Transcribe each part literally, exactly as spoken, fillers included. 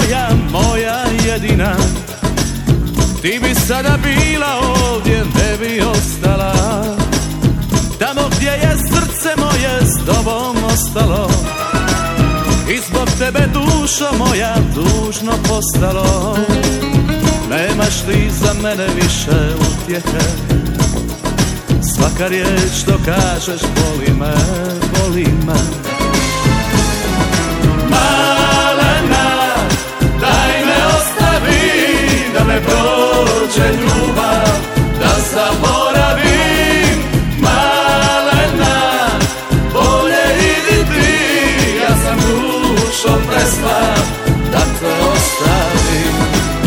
moja, moja jedina. Ti bi sada bila ovdje, ne bi ostala. Tamo gdje je srce moje s tobom ostalo. I zbog tebe dušo moja tužno postalo. Nemaš li za mene više utjehe? Svaka riječ što kažeš boli me, boli me. Malena, daj me ostavi, da me prođe ljubav, da zaboravim. Malena, bolje idi ti, ja sam dušo preslab da te ostavim.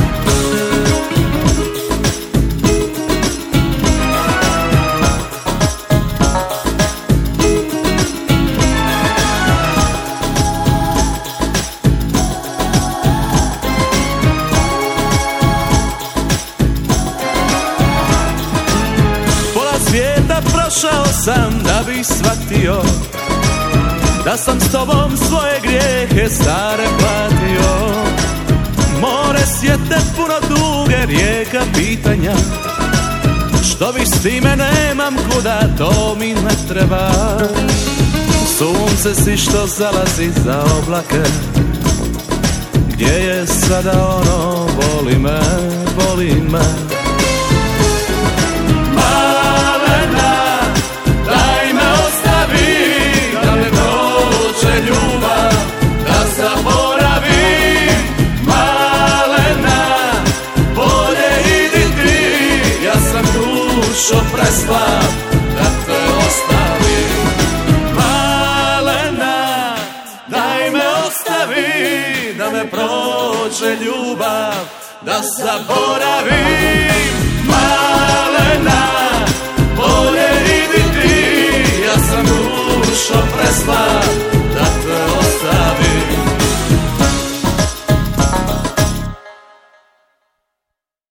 Svijeta prošao sam da bi shvatio da sam s tobom svoje grijehe stare platio. More sjete puno duge, rijeka pitanja. Što bi s time, nemam kuda, to mi ne treba. Sunce si što zalazi za oblake. Gdje je sada ono, boli me, boli me. Dušo preslab da te ostavim. Malena, daj me ostavi, da me prođe ljubav, da zaboravim. Malena,